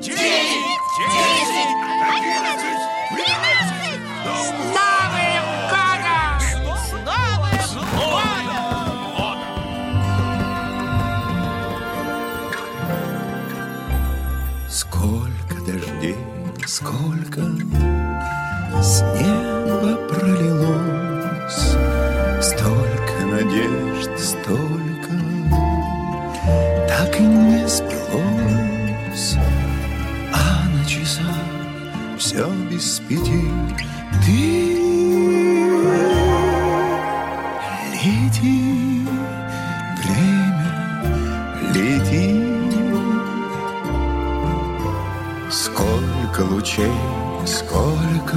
10, 11, 12. С Новым годом! С Новым годом! Сколько дождей, сколько с неба пролилось, столько надежд, столько так и не сбылось. А на часах все без 5. Ты лети, время лети. Сколько лучей, сколько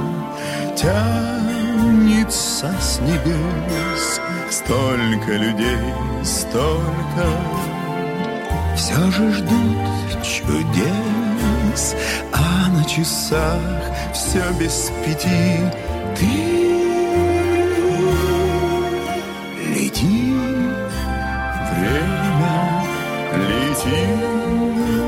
тянется с небес, столько людей, столько все же ждут чудес. А на часах все без 5. Ты лети, время лети.